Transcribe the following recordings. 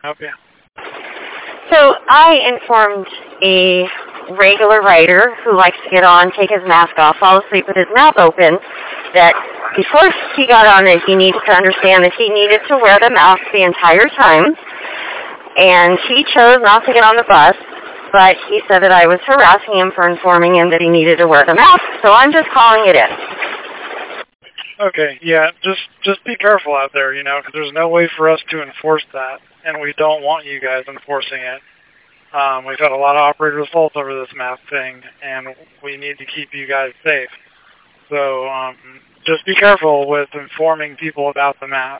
help you? So I informed a regular rider who likes to get on, take his mask off, fall asleep with his mouth open, that before he got on it, he needed to understand that he needed to wear the mask the entire time. And he chose not to get on the bus, but he said that I was harassing him for informing him that he needed to wear the mask, so I'm just calling it in. Okay, yeah, just be careful out there, because there's no way for us to enforce that, and we don't want you guys enforcing it. We've had a lot of operator assaults over this mask thing, and we need to keep you guys safe. So just be careful with informing people about the mask.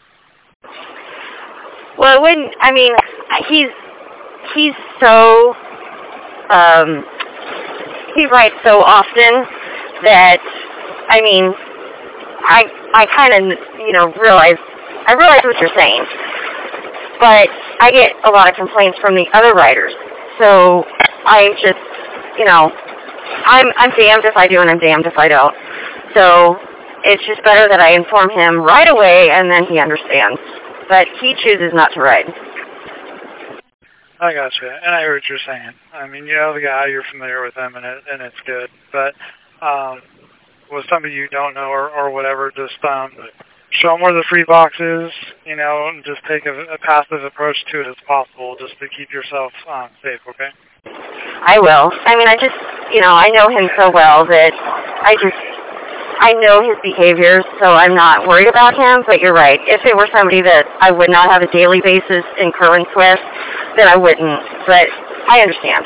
Well, he's so, he writes so often that, I kind of, realize what you're saying. But I get a lot of complaints from the other riders. So I just, I'm damned if I do and I'm damned if I don't. So it's just better that I inform him right away and then he understands. But he chooses not to ride. I gotcha, and I hear what you're saying. You know the guy, you're familiar with him, and it's good. But with somebody you don't know or whatever, just show them where the free box is, and just take a passive approach to it as possible, just to keep yourself safe, okay? I will. I know him so well that I know his behaviors, so I'm not worried about him, but you're right. If it were somebody that I would not have a daily basis incurrence with, then I wouldn't, but I understand.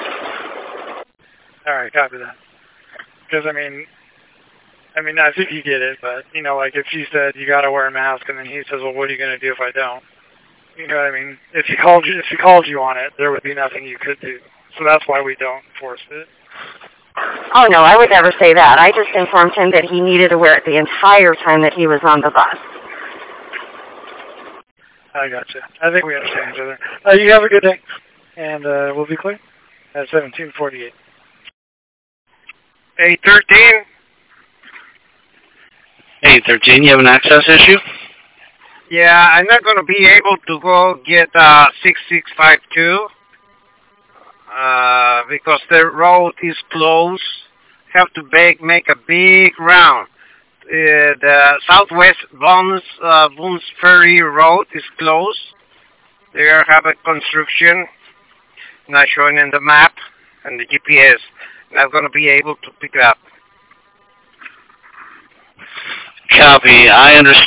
All right, copy that. Because, I think you get it, but, if you said you got to wear a mask, and then he says, well, what are you going to do if I don't? You know what I mean? If he called you on it, there would be nothing you could do. So that's why we don't enforce it. Oh, no, I would never say that. I just informed him that he needed to wear it the entire time that he was on the bus. I gotcha. I think we understand each other. You have a good day, and we'll be clear at 1748. 813. 813, you have an access issue? Yeah, I'm not going to be able to go get 6652 because the road is closed. Have to make a big round. The Southwest Boones Ferry Road is closed. They have a construction, not showing in the map and the GPS. Not going to be able to pick it up. Copy. I understand.